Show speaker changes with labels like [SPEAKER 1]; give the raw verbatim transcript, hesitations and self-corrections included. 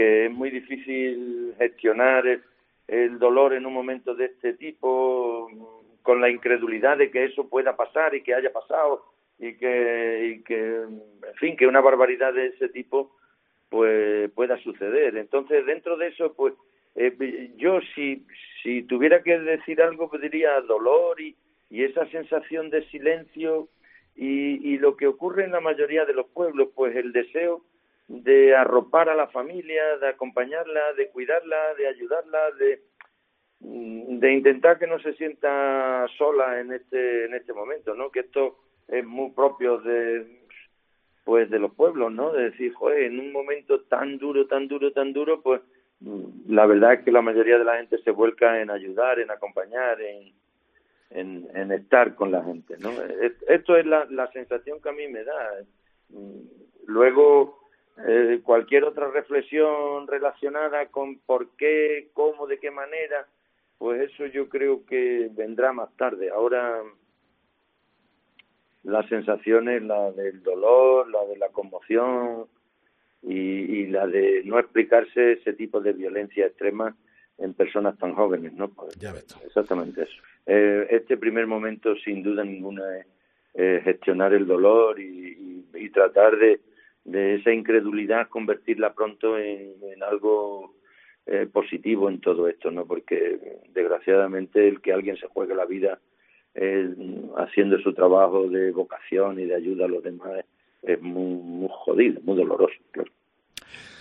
[SPEAKER 1] Es muy difícil gestionar el, el dolor en un momento de este tipo, con la incredulidad de que eso pueda pasar y que haya pasado y que, y que en fin, que una barbaridad de ese tipo pues pueda suceder. Entonces, dentro de eso, pues eh, yo si si tuviera que decir algo, pues diría dolor y, y esa sensación de silencio y, y lo que ocurre en la mayoría de los pueblos, pues el deseo de arropar a la familia, de acompañarla, de cuidarla, de ayudarla, de de intentar que no se sienta sola en este en este momento, ¿no? Que esto es muy propio de pues de los pueblos, ¿no? De decir, joder, en un momento tan duro, tan duro, tan duro, pues la verdad es que la mayoría de la gente se vuelca en ayudar, en acompañar, en en, en estar con la gente, ¿no? Esto es la, la sensación que a mí me da. Luego, eh, cualquier otra reflexión relacionada con por qué, cómo, de qué manera, pues eso yo creo que vendrá más tarde. Ahora la sensación es la del dolor, la de la conmoción y, y la de no explicarse ese tipo de violencia extrema en personas tan jóvenes, ¿no? Pues
[SPEAKER 2] Ya ves tú.
[SPEAKER 1] exactamente eso. Eh, este primer momento, sin duda ninguna, es eh, gestionar el dolor y, y, y tratar de, de esa incredulidad convertirla pronto en, en algo eh, positivo en todo esto, ¿no? Porque desgraciadamente el que alguien se juegue la vida eh, haciendo su trabajo de vocación y de ayuda a los demás es muy, muy jodido, muy doloroso, claro.